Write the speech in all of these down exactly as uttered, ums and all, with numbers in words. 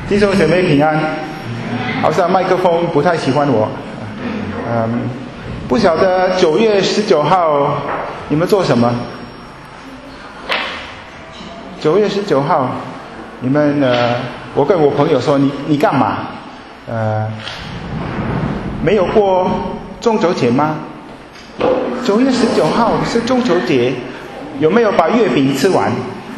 弟兄姐妹平安。好像麦克风不太喜欢我。嗯，不晓得九月十九号你们做什么？九月十九号，你们呃，我跟我朋友说你你干嘛？呃，没有过中秋节吗？九月十九号是中秋节，有没有把月饼吃完？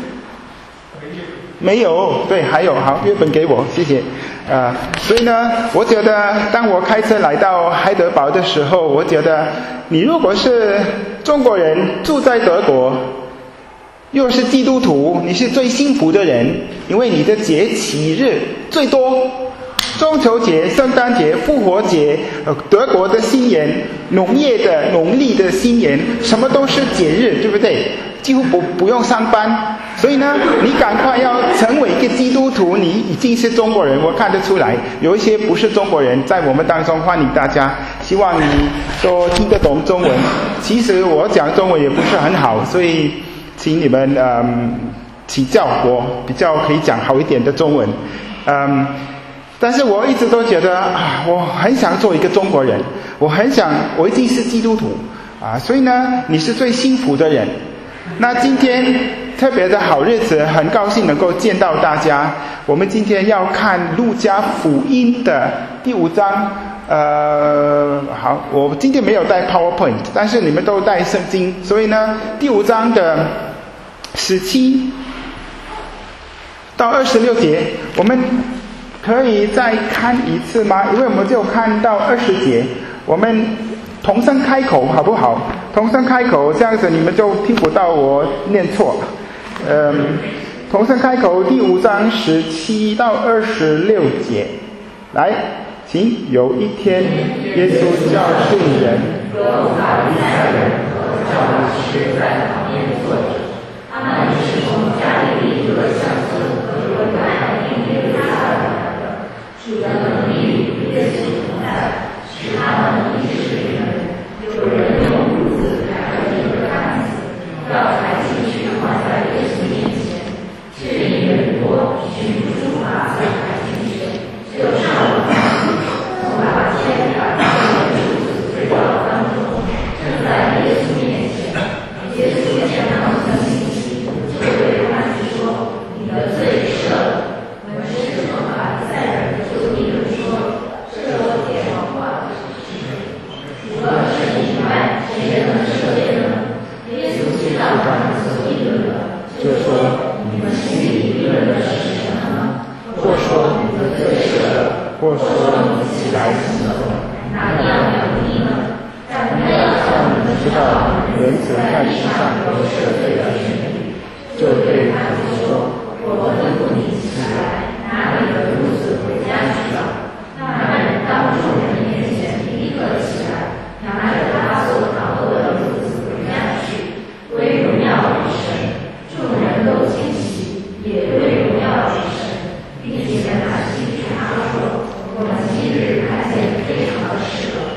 没有，对，还有，好，月饼给我，谢谢。呃，所以呢，我觉得当我开车来到海德堡的时候，我觉得你如果是中国人住在德国，又是基督徒，你是最幸福的人，因为你的节期日最多。中秋节、圣诞节、复活节、呃，德国的新年、农业的农历的新年，什么都是节日，对不对？几乎不不用上班。所以呢，你赶快要成为一个基督徒，你已经是中国人，我看得出来。有一些不是中国人在我们当中，欢迎大家，希望你都听得懂中文。其实我讲中文也不是很好，所以请你们嗯请教我比较可以讲好一点的中文。嗯。但是我一直都觉得啊，我很想做一个中国人，我很想，我已经是基督徒啊，所以呢，你是最幸福的人。那今天特别的好日子，很高兴能够见到大家。我们今天要看路加福音的第五章。呃，好，我今天没有带 PowerPoint， 但是你们都带圣经，所以呢，第五章的十七到二十六节，我们可以再看一次吗？因为我们就看到二十节，我们同声开口好不好？同声开口，这样子你们就听不到我念错。嗯，同声开口，第五章十七到二十六节，来，请。有一天，耶稣教训人，有法利赛人和教律师在旁边坐着，他们是从加利利和小村和犹太并耶路撒冷来的。主的能力与耶稣同在，使他们医治病人。有人用褥子抬着一个担子，要抬进去放在耶稣面前。却因人多，举不住把子抬进去，就上了房去，从把肩把那个褥子推到当中，正在耶稣面前。耶稣见他们的信心，就对担子说：“你的罪赦了。”文士和法利赛人就议论说：“这有点谎话。除了圣灵外，谁能赦免呢？”耶稣知道他们所议论的，就说：“你们心里议论的是什么呢？或说你的罪赦了，或说你起来行走，哪样有益呢？但不要叫你们知道，人子在世上有赦罪的权利。”就对他们说：“我吩咐你起来，拿你的褥子回家去吧。”那人当众人面前立刻起来，拿着他所扛过的褥子回家去，归荣耀于神。众人都惊喜，也归荣耀于神，并且拿信对他说：“我们今日看见非常的事了。”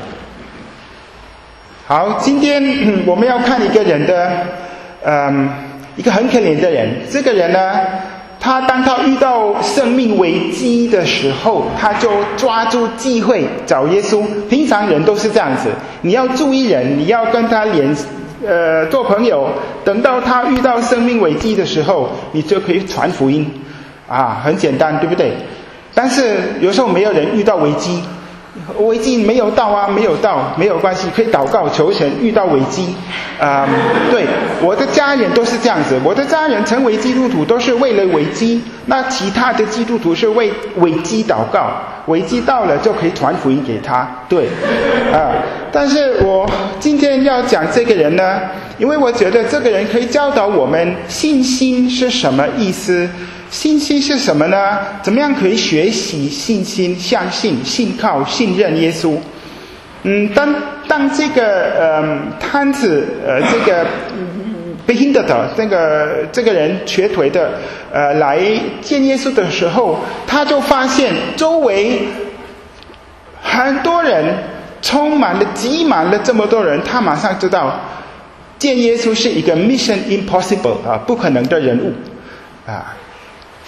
好，今天、嗯、我们要看一个人的，嗯，一个很可怜的人。这个人呢，他当他遇到生命危机的时候，他就抓住机会找耶稣。平常人都是这样子，你要注意人，你要跟他联呃做朋友，等到他遇到生命危机的时候，你就可以传福音啊，很简单，对不对？但是有时候没有人遇到危机，危机没有到啊，没有到，没有关系，可以祷告求神。遇到危机，啊、嗯，对，我的家人都是这样子。我的家人成为基督徒都是为了危机，那其他的基督徒是为危机祷告，危机到了就可以传福音给他。对，啊、呃，但是我今天要讲这个人呢，因为我觉得这个人可以教导我们信心是什么意思。信心是什么呢？怎么样可以学习信心、相信、信靠、信任耶稣？嗯，当当这个呃瘫子呃这个 behindered 这个这个人瘸腿的呃来见耶稣的时候，他就发现周围很多人，充满了挤满了这么多人，他马上知道见耶稣是一个 mission impossible 啊，不可能的人物啊。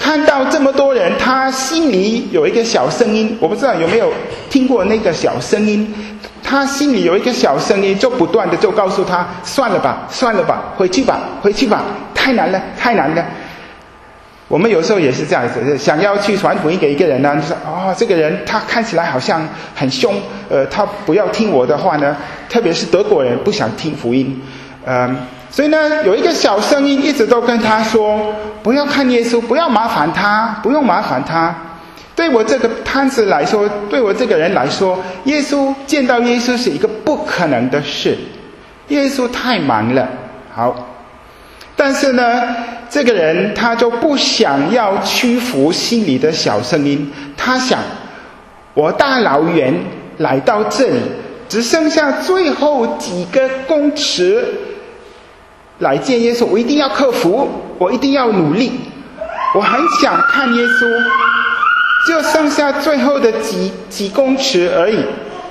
看到这么多人，他心里有一个小声音，我不知道有没有听过那个小声音，他心里有一个小声音，就不断的就告诉他，算了吧，算了吧，回去吧，回去吧，太难了，太难了。我们有时候也是这样子，想要去传福音给一个人呢，就说哦，这个人他看起来好像很凶，呃，他不要听我的话呢，特别是德国人不想听福音，嗯，所以呢，有一个小声音一直都跟他说，不要看耶稣，不要麻烦他，不用麻烦他。对我这个摊子来说，对我这个人来说，耶稣见到耶稣是一个不可能的事，耶稣太忙了。好。但是呢，这个人他就不想要屈服心里的小声音，他想，我大老远来到这里，只剩下最后几个公尺来见耶稣，我一定要克服，我一定要努力，我很想看耶稣，就剩下最后的几几公尺而已。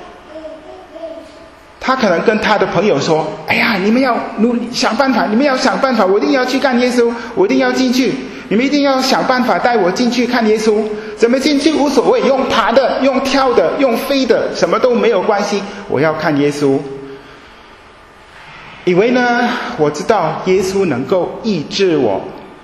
他可能跟他的朋友说，哎呀，你们要努力想办法，你们要想办法，我一定要去看耶稣，我一定要进去，你们一定要想办法带我进去看耶稣。怎么进去无所谓，用爬的，用跳的，用飞的，什么都没有关系，我要看耶稣。以为呢，我知道耶稣能够医治我。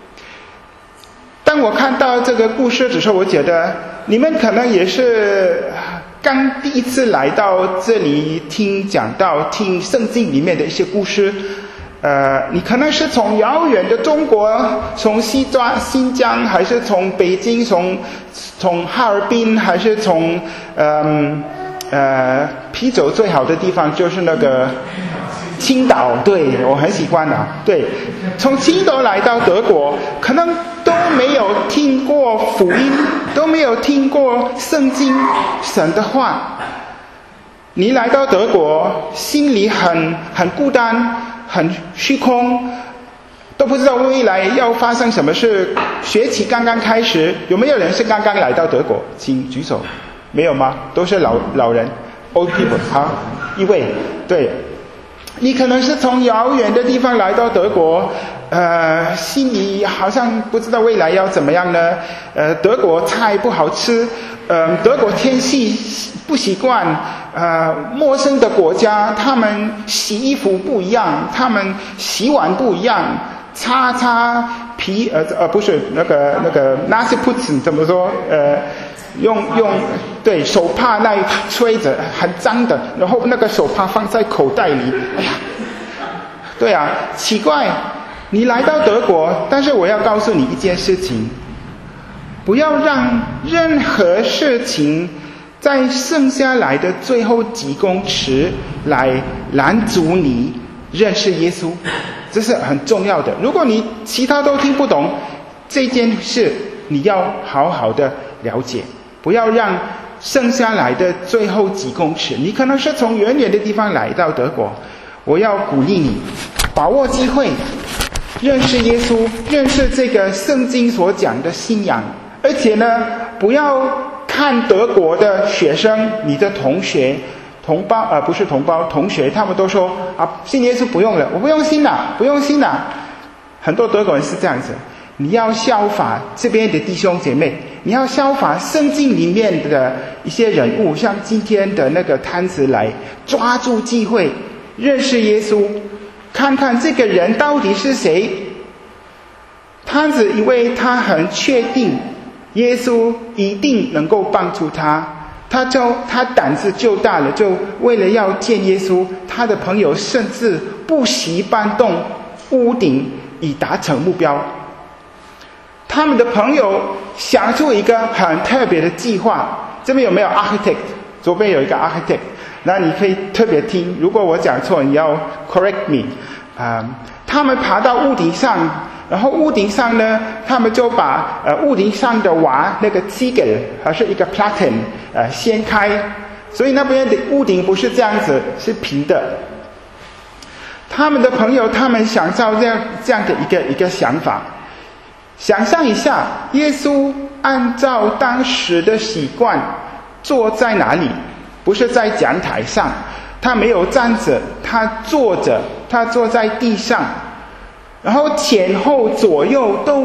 当我看到这个故事的时候，我觉得你们可能也是刚第一次来到这里听讲道，听圣经里面的一些故事，呃，你可能是从遥远的中国，从西抓新疆，还是从北京，从从哈尔滨，还是从嗯 呃, 呃啤酒最好的地方就是那个青岛，对，我很喜欢啊，对，从青岛来到德国，可能都没有听过福音，都没有听过圣经神的话。你来到德国，心里很很孤单，很虚空，都不知道未来要发生什么事。学期刚刚开始，有没有人是刚刚来到德国？请举手。没有吗？都是老老人 ，old people。好，一位，对。你可能是从遥远的地方来到德国，呃，心里好像不知道未来要怎么样呢？呃，德国菜不好吃，呃，德国天气不习惯，呃，陌生的国家，他们洗衣服不一样，他们洗碗不一样，擦擦皮，呃呃，不是那个那个 nasi putzen 怎么说？呃。用用对手帕那吹着很脏的，然后那个手帕放在口袋里，哎呀，对啊，奇怪，你来到德国，但是我要告诉你一件事情，不要让任何事情在剩下来的最后几公尺来拦阻你认识耶稣，这是很重要的。如果你其他都听不懂，这件事你要好好的了解。不要让剩下来的最后几公尺，你可能是从远远的地方来到德国，我要鼓励你把握机会认识耶稣，认识这个圣经所讲的信仰。而且呢，不要看德国的学生，你的同学同胞呃不是同胞同学，他们都说啊，信耶稣不用了，我不用信了，不用信了。很多德国人是这样子。你要效法这边的弟兄姐妹，你要效法圣经里面的一些人物，像今天的那个摊子来抓住机会认识耶稣，看看这个人到底是谁。摊子以为他很确定耶稣一定能够帮助他，他就他胆子就大了，就为了要见耶稣，他的朋友甚至不惜搬动屋顶以达成目标。他们的朋友想出一个很特别的计划，这边有没有 architect？ 左边有一个 architect， 那你可以特别听，如果我讲错你要 correct me。呃、他们爬到屋顶上，然后屋顶上呢，他们就把呃屋顶上的瓦那个基梗还是一个 platen 呃掀开，所以那边的屋顶不是这样子，是平的。他们的朋友他们想到这样这样的一个一个想法。想象一下，耶稣按照当时的习惯坐在哪里？不是在讲台上，他没有站着，他坐着，他坐在地上，然后前后左右都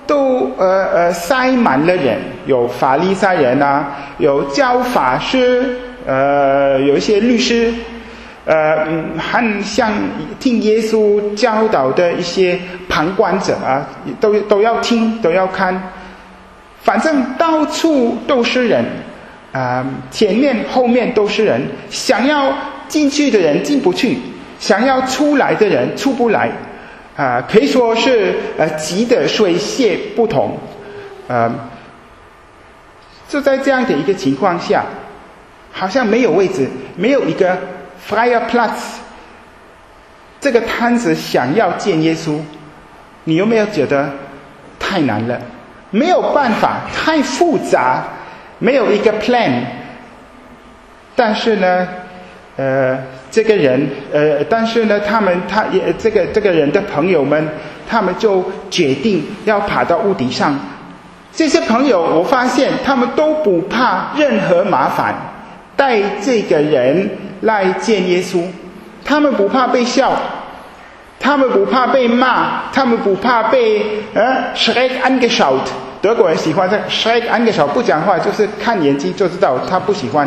都呃呃塞满了人，有法利赛人啊，有教法师，呃，有一些律师，呃，还像听耶稣教导的一些旁观者啊，都都要听，都要看，反正到处都是人，啊、呃，前面后面都是人，想要进去的人进不去，想要出来的人出不来。啊、呃，可以说是呃急得水泄不通，呃，就在这样的一个情况下，好像没有位置，没有一个 freier Platz， 这个摊子想要见耶稣，你有没有觉得太难了？没有办法，太复杂，没有一个 plan。但是呢，呃。这个人，呃，但是呢，他们，他也这个这个人的朋友们，他们就决定要爬到屋顶上。这些朋友，我发现他们都不怕任何麻烦，带这个人来见耶稣。他们不怕被笑，他们不怕被骂，他们不怕被呃 schräg angeschaut。德国人喜欢这 schräg angeschaut， 不讲话就是看眼睛就知道他不喜欢。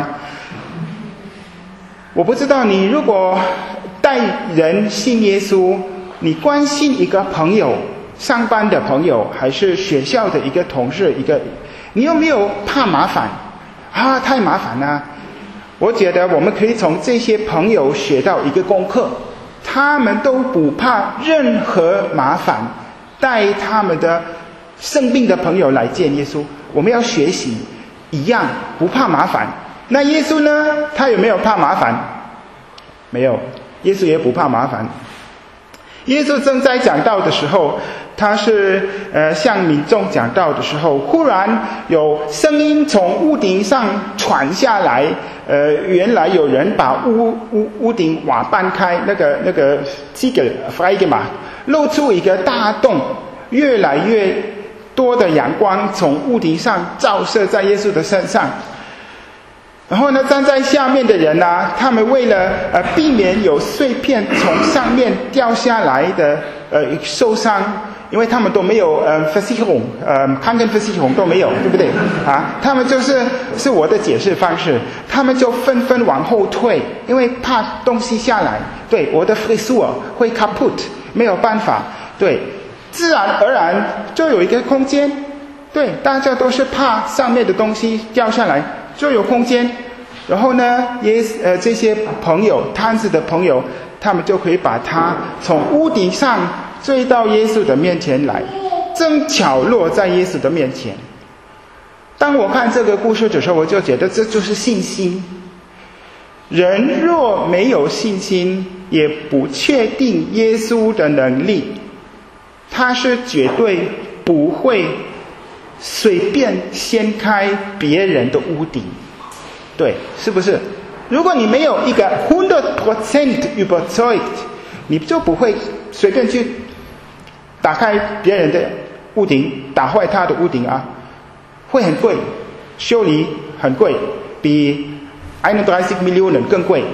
我不知道你如果带人信耶稣，你关心一个朋友，上班的朋友，还是学校的一个同事，一个，你有没有怕麻烦？啊，太麻烦了。我觉得我们可以从这些朋友学到一个功课，他们都不怕任何麻烦，带他们的生病的朋友来见耶稣。我们要学习一样，不怕麻烦。那耶稣呢？他有没有怕麻烦？没有，耶稣也不怕麻烦。耶稣正在讲道的时候，他是呃向民众讲道的时候，忽然有声音从屋顶上传下来，呃，原来有人把屋屋屋顶瓦搬开，那个那个这个 freigemacht， 露出一个大洞，越来越多的阳光从屋顶上照射在耶稣的身上。然后呢，站在下面的人啊，他们为了呃避免有碎片从上面掉下来的呃受伤，因为他们都没有呃 Versicherung， 呃 Krankenversicherung 都没有，对不对啊？他们就是是我的解释方式，他们就纷纷往后退，因为怕东西下来，对，我的 Frisur 会 kaputt， 没有办法，对，自然而然就有一个空间，对，大家都是怕上面的东西掉下来。就有空间，然后呢，也呃这些朋友摊子的朋友，他们就可以把他从屋顶上追到耶稣的面前来，正巧落在耶稣的面前。当我看这个故事的时候，我就觉得这就是信心。人若没有信心，也不确定耶稣的能力，他是绝对不会随便掀开别人的屋顶，对，是不是？如果你没有一个 one hundred percent überzeugt， 你就不会随便去打开别人的屋顶，打坏他的屋顶啊，会很贵，修理很贵，比三十 Millionen 更贵。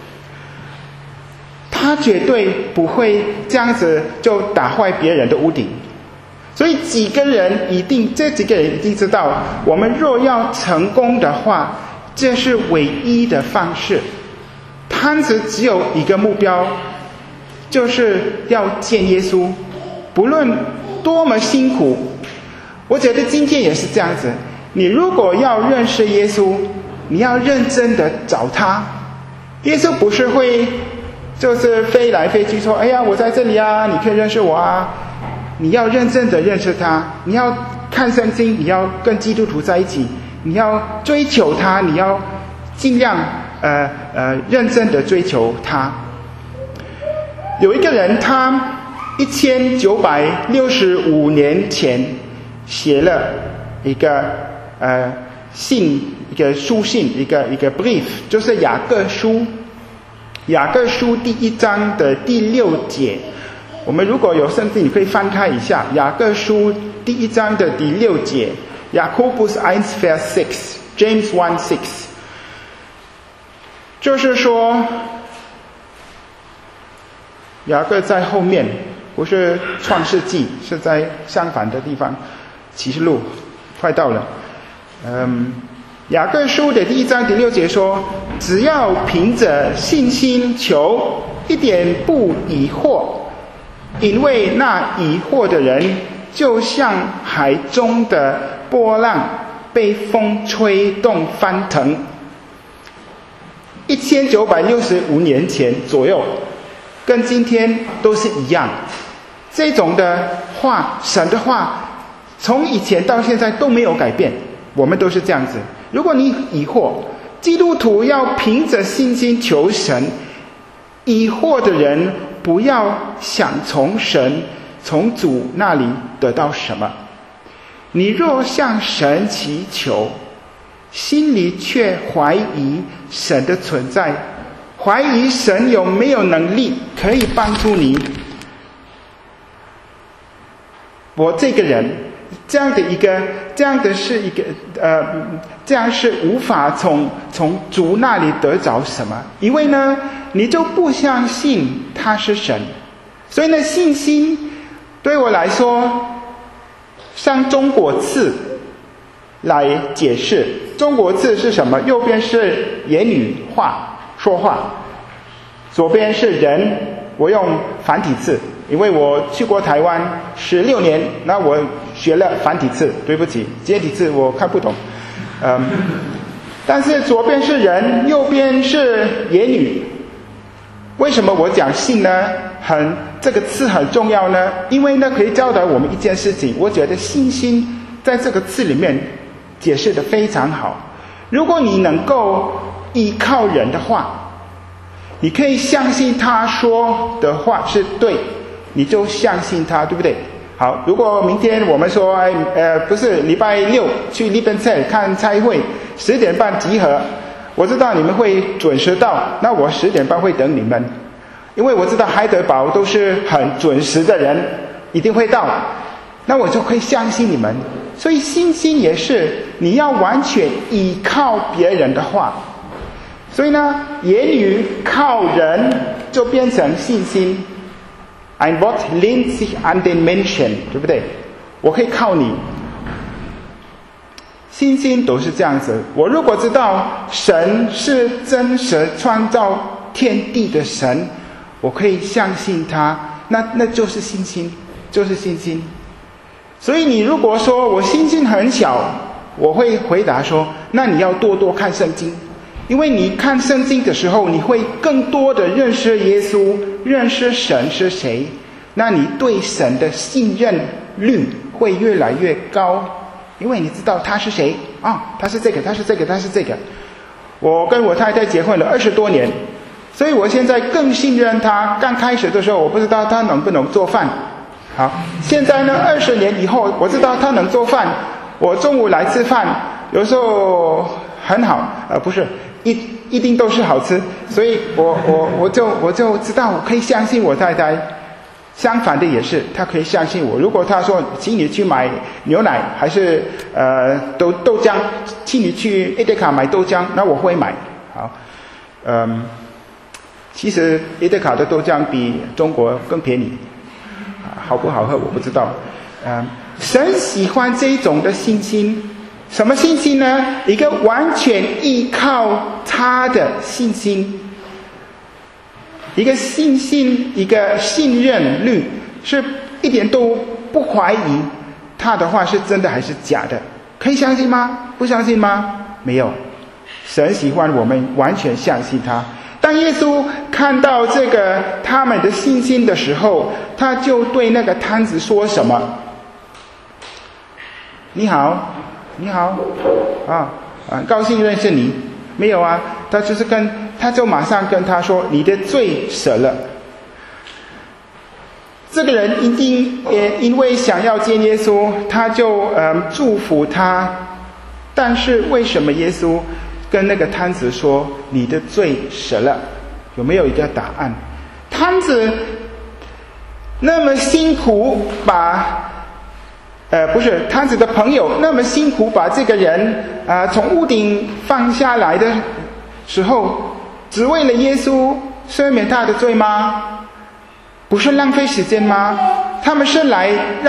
他绝对不会这样子就打坏别人的屋顶。所以几个人一定，这几个人一定知道，我们若要成功的话，这是唯一的方式。摊子只有一个目标，就是要见耶稣，不论多么辛苦。我觉得今天也是这样子，你如果要认识耶稣，你要认真的找他。耶稣不是会就是飞来飞去说，哎呀，我在这里啊，你可以认识我啊。你要认真的认识他，你要看圣经，你要跟基督徒在一起，你要追求他，你要尽量呃呃认真的追求他。有一个人，他一千九百六十五年前写了一个呃信，一个书信，一个一个 brief， 就是雅各书，雅各书第一章的第六节。我们如果有圣经，你可以翻开一下雅各书第一章的第六节 ，Jakobus one Vers six James one six， 就是说雅各在后面，不是创世纪，是在相反的地方。 启示录快到了。嗯，雅各书的第一章第六节说，只要凭着信心求，一点不疑惑，因为那疑惑的人就像海中的波浪，被风吹动翻腾。一千九百六十五年前左右，跟今天都是一样。这种的话，神的话，从以前到现在都没有改变，我们都是这样子。如果你疑惑，基督徒要凭着信心求神。疑惑的人不要想从神、从主那里得到什么。你若向神祈求，心里却怀疑神的存在，怀疑神有没有能力可以帮助你，我这个人这样的一个这样的是一个呃这样是无法从从主那里得着什么，因为呢你就不相信他是神。所以呢，信心对我来说像中国字来解释。中国字是什么？右边是言语话说话，左边是人，我用繁体字，因为我去过台湾十六年，那我学了繁体字，对不起，简体字我看不懂。嗯，但是左边是人，右边是言语。为什么我讲信呢？很这个字很重要呢？因为呢可以教导我们一件事情，我觉得信心在这个字里面解释得非常好。如果你能够依靠人的话，你可以相信他说的话是对，你就相信他，对不对？好，如果明天我们说，呃，不是礼拜六去利本菜看差会，十点半集合，我知道你们会准时到，那我十点半会等你们，因为我知道海德堡都是很准时的人，一定会到，那我就可以相信你们。所以信心也是你要完全依靠别人的话。所以呢，言语靠人就变成信心。Ein Wort lehnt sich an den Menschen， 对不对？我可以靠你。信心都是这样子。我如果知道神是真实创造天地的神，我可以相信他，那那就是信心，就是信心。所以你如果说我信心很小，我会回答说，那你要多多看圣经。因为你看圣经的时候，你会更多的认识耶稣，认识神是谁，那你对神的信任率会越来越高，因为你知道他是谁啊，他是这个，他是这个，他是这个。我跟我太太结婚了二十多年，所以我现在更信任他。刚开始的时候，我不知道他能不能做饭，好，现在呢，二十年以后，我知道他能做饭。我中午来吃饭，有时候很好，呃，不是。一一定都是好吃，所以我我我就我就知道我可以相信我太太。相反的也是，她可以相信我。如果她说请你去买牛奶，还是呃豆豆浆，请你去伊德卡买豆浆，那我会买。好，嗯，其实伊德卡的豆浆比中国更便宜，好不好喝我不知道。嗯，神喜欢这种的信心。什么信心呢？一个完全依靠他的信心，一个信心，一个信任率，是一点都不怀疑他的话是真的还是假的。可以相信吗？不相信吗？没有。神喜欢我们完全相信他。当耶稣看到这个他们的信心的时候，他就对那个摊子说什么？你好。你好，啊，很高兴认识你。没有啊，他就是跟，他就马上跟他说，你的罪赦了。这个人一定也因为想要见耶稣，他就嗯祝福他。但是为什么耶稣跟那个摊子说你的罪赦了？有没有一个答案？摊子那么辛苦把。呃，不是摊子的朋友那么辛苦把这个人啊、呃、从屋顶放下来的时候，只为了耶稣赦免他的罪吗？不是浪费时间吗？他们是来让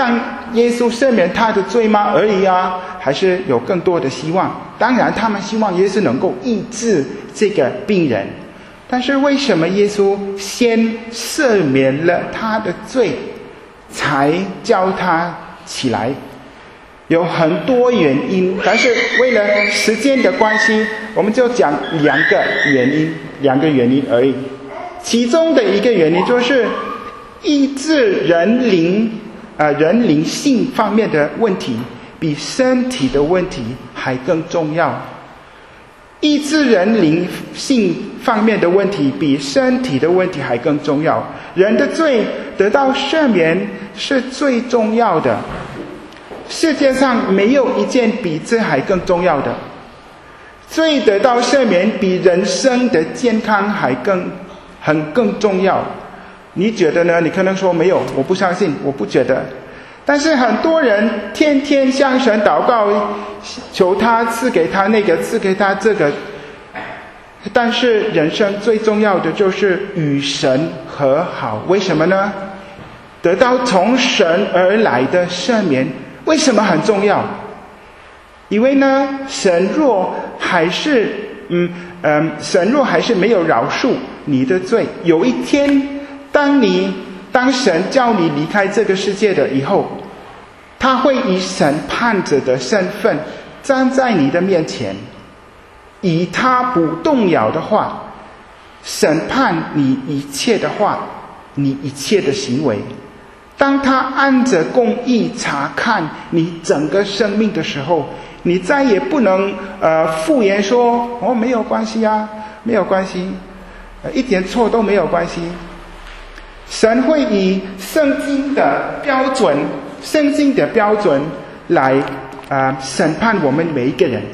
耶稣赦免他的罪吗而已啊？还是有更多的希望？当然他们希望耶稣能够医治这个病人，但是为什么耶稣先赦免了他的罪才叫他起来？有很多原因，但是为了时间的关系，我们就讲两个原因，两个原因而已。其中的一个原因就是医治人灵呃人灵性方面的问题比身体的问题还更重要。医治人灵性方面的问题比身体的问题还更重要。人的罪得到赦免是最重要的，世界上没有一件比这还更重要的。罪得到赦免比人生的健康还更很更重要。你觉得呢？你可能说没有，我不相信，我不觉得。但是很多人天天向神祷告，求他赐给他那个，赐给他这个。但是人生最重要的就是与神和好。为什么呢？得到从神而来的赦免，为什么很重要？因为呢，神若还是嗯嗯，神若还是没有饶恕你的罪，有一天，当你当神叫你离开这个世界的以后，他会以审判者的身份站在你的面前，以他不动摇的话审判你一切的话，你一切的行为。当他按着公义查看你整个生命的时候，你再也不能呃敷衍说哦没有关系啊，没有关系，呃一点错都没有关系。神会以圣经的标准，圣经的标准来呃审判我们每一个人，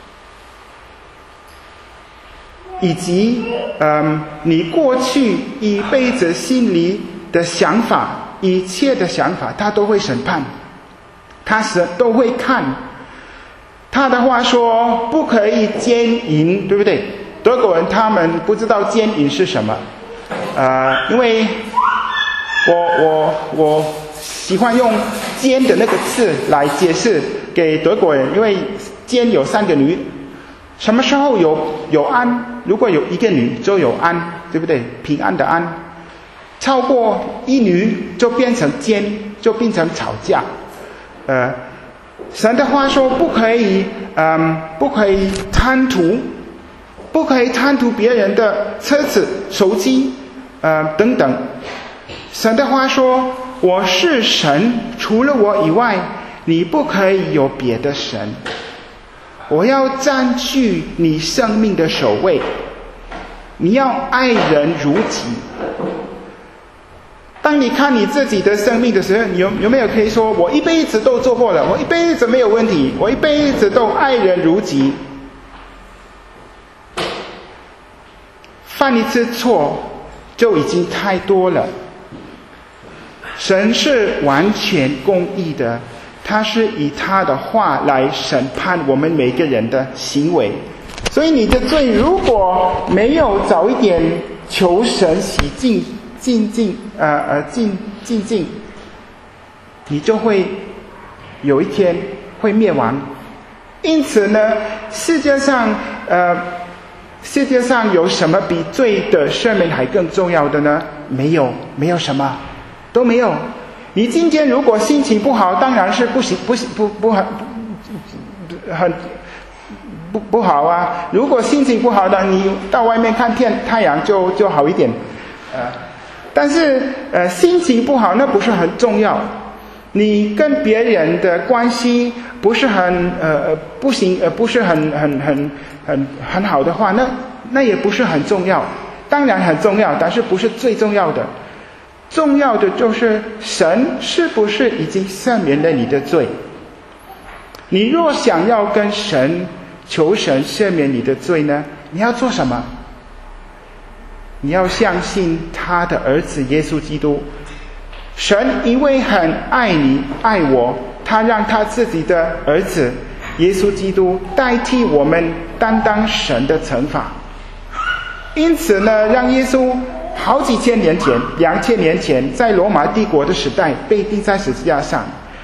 以及呃你过去一辈子心里的想法，一切的想法他都会审判，他是都会看。他的话说不可以奸淫，对不对？德国人他们不知道奸淫是什么，呃，因为我我我喜欢用奸的那个字来解释给德国人，因为奸有三个女，什么时候有有安？如果有一个女就有安，对不对？平安的安。超过一女就变成奸，就变成吵架。呃，神的话说不可以，嗯，不可以贪图，不可以贪图别人的车子、手机，呃，等等。神的话说，我是神，除了我以外，你不可以有别的神。我要占据你生命的首位，你要爱人如己。当你看你自己的生命的时候，你有有没有可以说我一辈子都做过了，我一辈子没有问题，我一辈子都爱人如己。犯一次错就已经太多了。神是完全公义的，他是以他的话来审判我们每个人的行为。所以你的罪如果没有早一点求神洗净净净呃呃净净净，你就会有一天会灭亡。因此呢，世界上呃世界上有什么比罪的赦免还更重要的呢？没有，没有什么，都没有。你今天如果心情不好，当然是不行，不不不很很不不好啊。如果心情不好的，你到外面看天太阳就就好一点，呃。但是呃心情不好那不是很重要，你跟别人的关系不是很呃呃不行呃不是很很很很很好的话，那那也不是很重要。当然很重要，但是不是最重要的。重要的就是神是不是已经赦免了你的罪。你若想要跟神求神赦免你的罪呢，你要做什么？你要相信他的儿子耶稣基督。神因为很爱你爱我，他让他自己的儿子耶稣基督代替我们担当神的惩罚。因此呢，让耶稣好几千年前两千年前在罗马帝国的时代被钉在十字架上，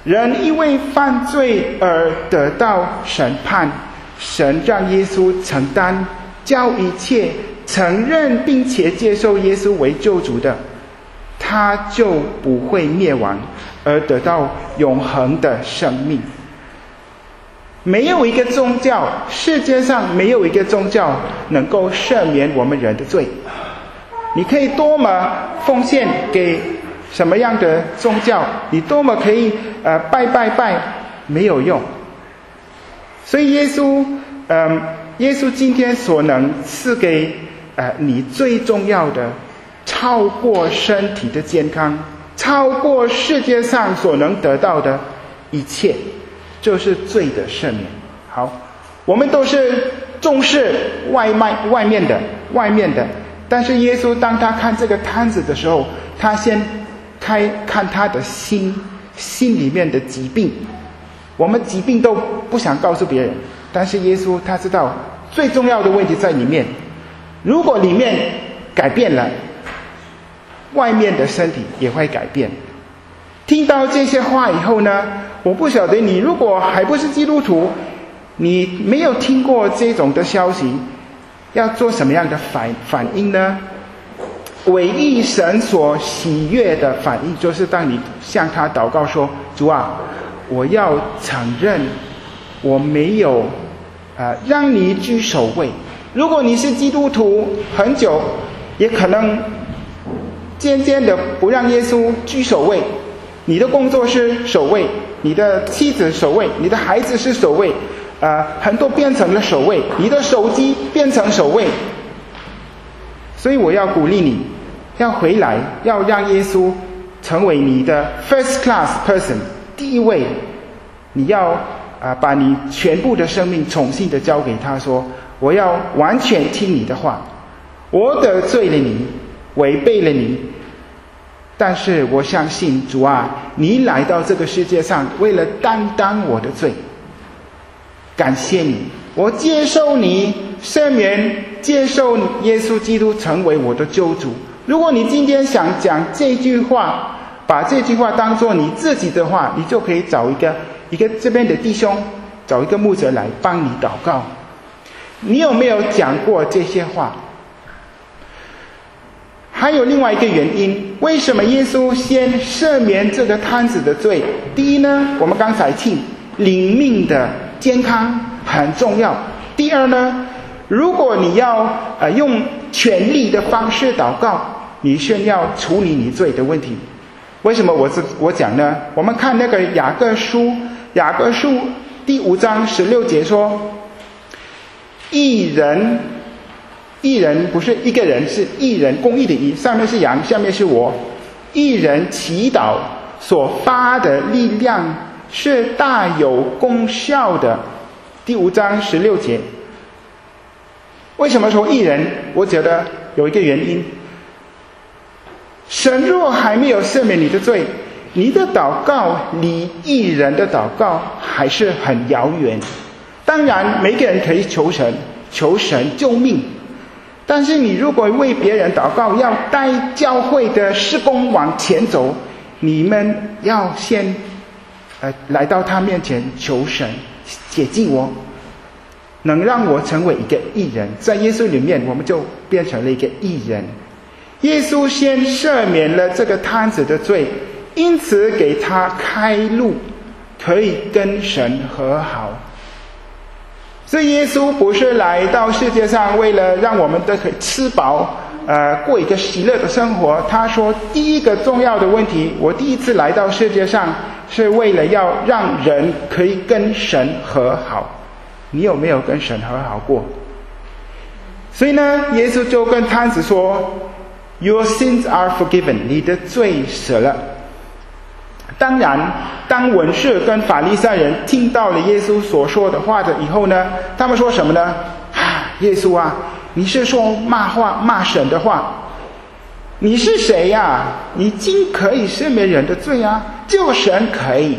人因为犯罪而得到审判，神让耶稣承担，叫一切承认并且接受耶稣为救主的，他就不会灭亡，而得到永恒的生命。没有一个宗教，世界上没有一个宗教能够赦免我们人的罪。你可以多么奉献给什么样的宗教，你多么可以呃拜拜拜，没有用。所以耶稣，嗯、呃，耶稣今天所能赐给呃你最重要的，超过身体的健康，超过世界上所能得到的一切，就是罪的赦免。好，我们都是重视外卖外面的外面的，但是耶稣当他看这个摊子的时候，他先开看他的心心里面的疾病。我们疾病都不想告诉别人，但是耶稣他知道最重要的问题在里面。如果里面改变了，外面的身体也会改变。听到这些话以后呢，我不晓得你如果还不是基督徒，你没有听过这种的消息，要做什么样的反反应呢？唯一神所喜悦的反应，就是当你向他祷告说：主啊，我要承认我没有呃让你居首位。如果你是基督徒很久，也可能渐渐的不让耶稣居首位，你的工作是首位，你的妻子首位，你的孩子是首位，呃，很多变成了首位，你的手机变成首位。所以我要鼓励你，要回来，要让耶稣成为你的 first class person， 第一位。你要啊、呃，把你全部的生命重新的交给他，说我要完全听你的话，我得罪了你，违背了你，但是我相信主啊，你来到这个世界上为了担当我的罪，感谢你，我接受你赦免，接受耶稣基督成为我的救主。如果你今天想讲这句话，把这句话当作你自己的话，你就可以找一个一个这边的弟兄，找一个牧者来帮你祷告。你有没有讲过这些话？还有另外一个原因，为什么耶稣先赦免这个摊子的罪？第一呢，我们刚才听灵命的健康很重要。第二呢，如果你要呃用权力的方式祷告，你先要处理你罪的问题。为什么我这我讲呢？我们看那个雅各书，雅各书第五章十六节说，义人，义人不是一个人，是义人，公义的义，上面是羊，下面是我。义人祈祷所发的力量是大有功效的。第五章十六节。为什么说义人？我觉得有一个原因，神若还没有赦免你的罪，你的祷告离义人的祷告还是很遥远。当然每个人可以求神求神救命，但是你如果为别人祷告，要带教会的事工往前走，你们要先呃来到他面前求神解救我，能让我成为一个义人。在耶稣里面我们就变成了一个义人。耶稣先赦免了这个摊子的罪，因此给他开路，可以跟神和好。所以耶稣不是来到世界上为了让我们都可以吃饱，呃，过一个喜乐的生活。他说第一个重要的问题，我第一次来到世界上是为了要让人可以跟神和好。你有没有跟神和好过？所以呢，耶稣就跟摊子说 Your sins are forgiven， 你的罪赦了。当然当文士跟法利赛人听到了耶稣所说的话的以后呢，他们说什么呢？啊，耶稣啊，你是说骂话骂神的话，你是谁呀、啊？你竟可以赦免人的罪啊？救神可以，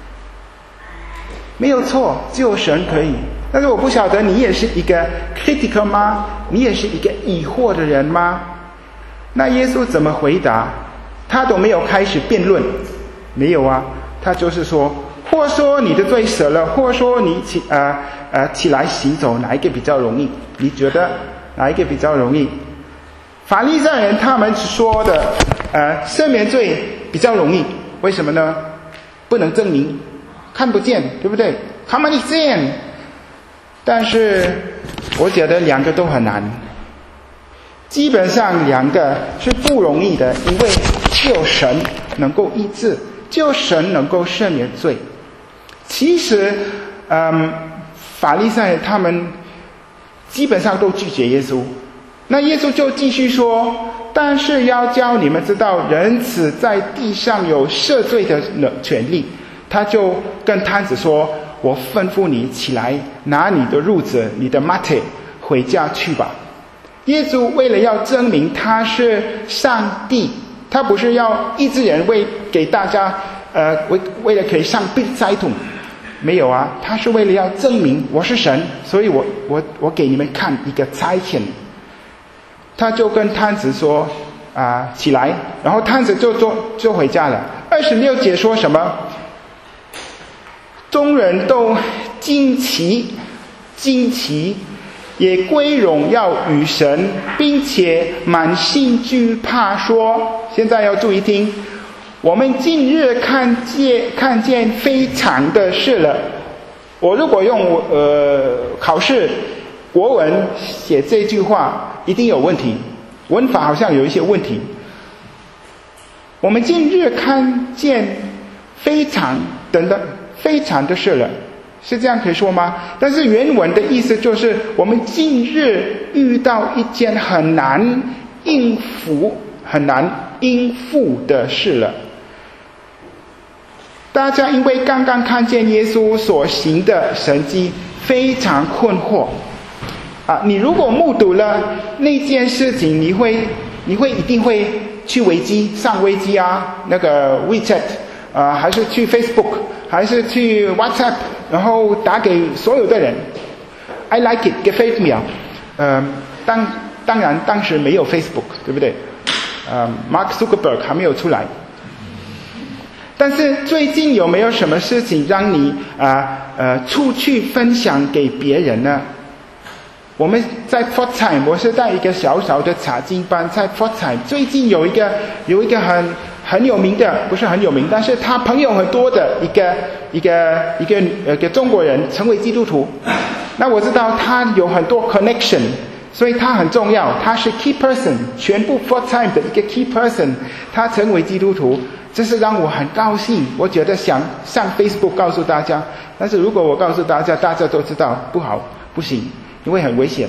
没有错，救神可以。但是我不晓得你也是一个 critical 吗？你也是一个疑惑的人吗？那耶稣怎么回答？他都没有开始辩论，没有啊， 他就是说，或说你的罪赦了，或说你起呃呃起来行走，哪一个比较容易？你觉得哪一个比较容易？法利赛人他们说的呃赦免罪比较容易，为什么呢？不能证明，看不见，对不对？看不见。但是我觉得两个都很难，基本上两个是不容易的，因为只有神能够医治，只有神能够赦免罪。其实嗯，法利赛人他们基本上都拒绝耶稣，那耶稣就继续说，但是要叫你们知道人子在地上有赦罪的权利。他就跟摊子说，我吩咐你起来，拿你的褥子，你的 mat 回家去吧。耶稣为了要证明他是上帝，他不是要医治人为给大家呃为为了可以上比赛桶，没有啊，他是为了要证明我是神，所以我我我给你们看一个差遣。他就跟摊子说啊、呃、起来，然后摊子就就就回家了。二十六节说什么？众人都惊奇，惊奇，也归荣耀与神，并且满心惧怕说，现在要注意听，我们近日看见看见非常的事了。我如果用呃考试国文写这句话，一定有问题，文法好像有一些问题。我们近日看见非常等等非常的事了，是这样可以说吗？但是原文的意思就是，我们近日遇到一件很难应付、很难应付的事了。大家因为刚刚看见耶稣所行的神迹，非常困惑。啊，你如果目睹了那件事情，你会，你会一定会去维基上维基啊，那个 WeChat。啊、呃，还是去 Facebook， 还是去 WhatsApp， 然后打给所有的人。I like it， gefällt mir。呃，当当然当时没有 Facebook， 对不对？呃 ，Mark Zuckerberg 还没有出来。但是最近有没有什么事情让你啊 呃, 呃出去分享给别人呢？我们在 Pforzheim， 我是在一个小小的查经班，在 Pforzheim， 最近有一个有一个很很有名的，不是很有名，但是他朋友很多的一个一个一个呃个中国人成为基督徒。那我知道他有很多 connection， 所以他很重要，他是 key person， 全部 Pforzheim 的一个 key person， 他成为基督徒，这是让我很高兴。我觉得想上 Facebook 告诉大家，但是如果我告诉大家，大家都知道不好，不行。因为很危险，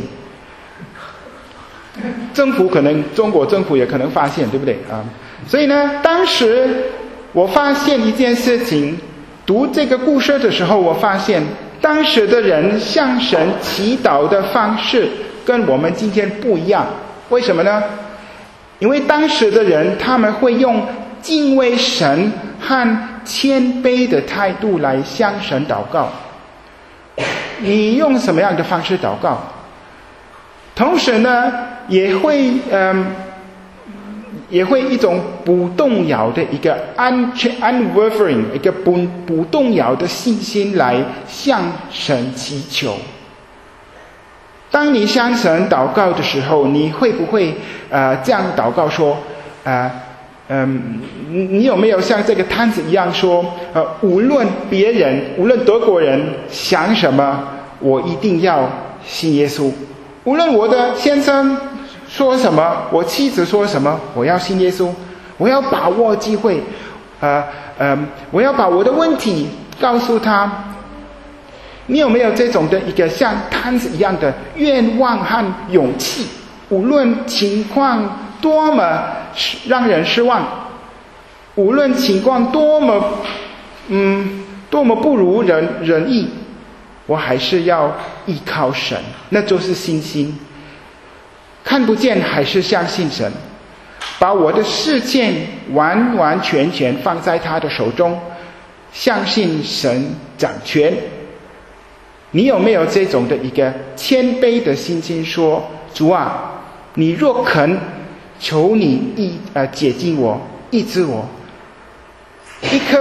政府可能中国政府也可能发现，对不对啊？所以呢，当时我发现一件事情，读这个故事的时候，我发现当时的人向神祈祷的方式跟我们今天不一样。为什么呢？因为当时的人他们会用敬畏神和谦卑的态度来向神祷告。你用什么样的方式祷告？同时呢，也会嗯，也会一种不动摇的一个 unwavering 一个不不动摇的信心来向神祈求。当你向神祷告的时候，你会不会呃这样祷告说，呃嗯，你有没有像这个摊子一样说，呃，无论别人，无论德国人想什么，我一定要信耶稣。无论我的先生说什么，我妻子说什么，我要信耶稣。我要把握机会，呃呃，我要把我的问题告诉他。你有没有这种的一个像摊子一样的愿望和勇气？无论情况多么让人失望，无论情况多么嗯多么不如人人意，我还是要依靠神，那就是信心。看不见还是相信神，把我的事件完完全全放在他的手中，相信神掌权。你有没有这种的一个谦卑的心心说，主啊，你若肯，求你医呃解禁我，医治我。一颗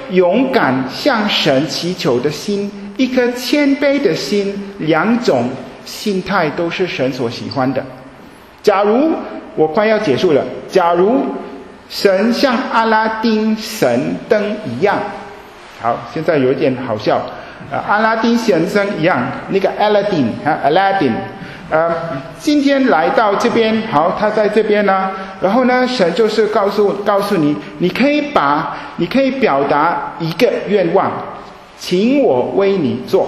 勇敢向神祈求的心，一颗谦卑的心，两种心态都是神所喜欢的。假如我快要结束了，假如神像阿拉丁神灯一样，好，现在有一点好笑，呃，阿拉丁先生一样，那个 Aladdin 啊 Aladdin， 呃，今天来到这边，好，他在这边呢，然后呢，神就是告诉告诉你，你可以把，你可以表达一个愿望，请我为你做。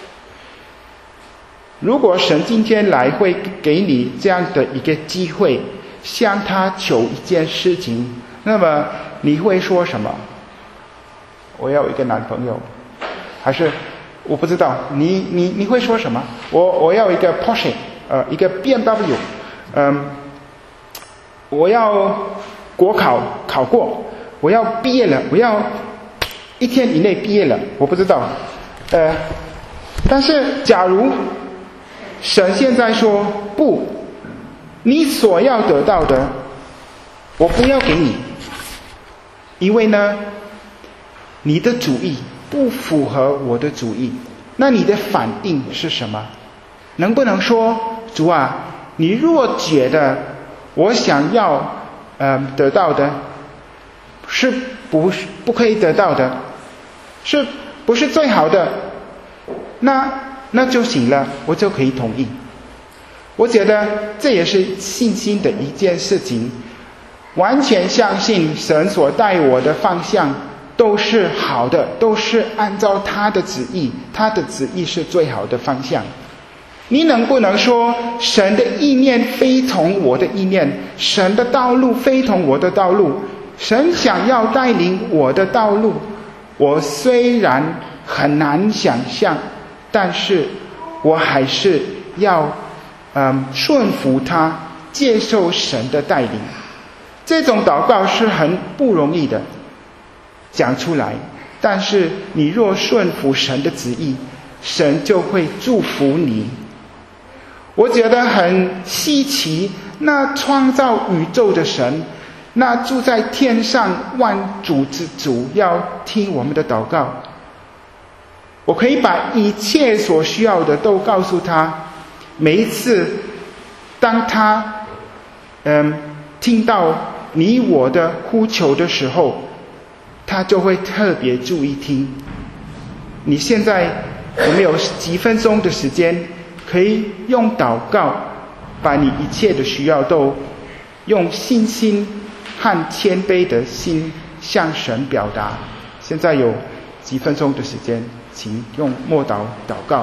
如果神今天来会给你这样的一个机会，向他求一件事情，那么你会说什么？我要一个男朋友，还是我不知道，你你你会说什么？我我要一个 Porsche， 呃，一个 B M W， 嗯，我要国考考过，我要毕业了，我要一天以内毕业了，我不知道，呃，但是假如神现在说不，你所要得到的，我不要给你，因为呢，你的主意不符合我的主意，那你的反应是什么？能不能说，主啊，你若觉得我想要呃得到的，是不不可以得到的，是不是最好的？那那就行了，我就可以同意。我觉得这也是信心的一件事情，完全相信神所带我的方向都是好的，都是按照他的旨意，他的旨意是最好的方向。你能不能说神的意念非同我的意念，神的道路非同我的道路，神想要带领我的道路，我虽然很难想象，但是我还是要嗯顺服他，接受神的带领。这种祷告是很不容易的讲出来，但是你若顺服神的旨意，神就会祝福你。我觉得很稀奇，那创造宇宙的神，那住在天上万主之主要听我们的祷告。我可以把一切所需要的都告诉他，每一次当他嗯听到你我的呼求的时候，他就会特别注意听。你现在有没有几分钟的时间，可以用祷告把你一切的需要都用信心和谦卑的心向神表达？现在有几分钟的时间，请用默祷祷告。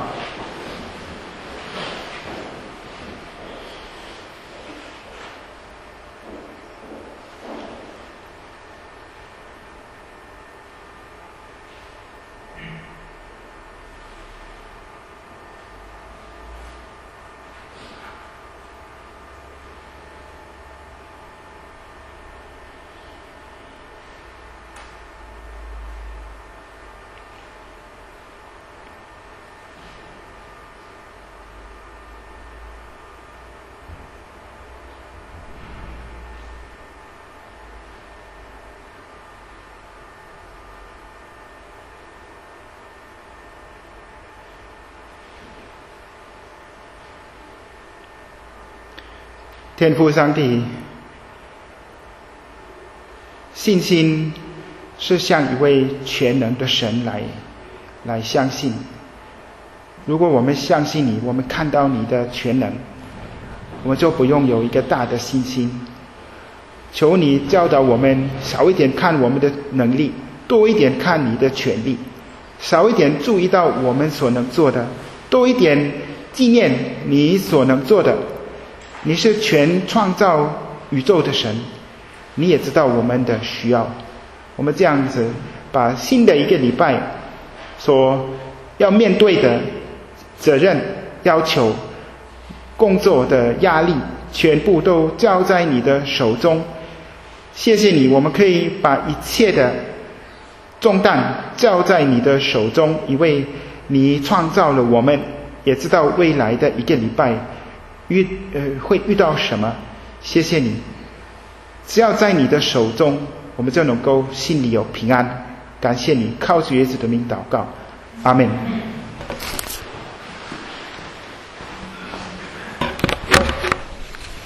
天父上帝，信心是向一位全能的神来来相信。如果我们相信你，我们看到你的全能，我们就不用有一个大的信心。求你教导我们少一点看我们的能力，多一点看你的权利，少一点注意到我们所能做的，多一点纪念你所能做的。你是全创造宇宙的神，你也知道我们的需要。我们这样子把新的一个礼拜所要面对的责任、要求、工作的压力，全部都交在你的手中。谢谢你，我们可以把一切的重担交在你的手中，因为你创造了我们，也知道未来的一个礼拜遇呃会遇到什么。谢谢你，只要在你的手中，我们就能够心里有平安。 感谢你，靠主耶稣的名祷告，阿们。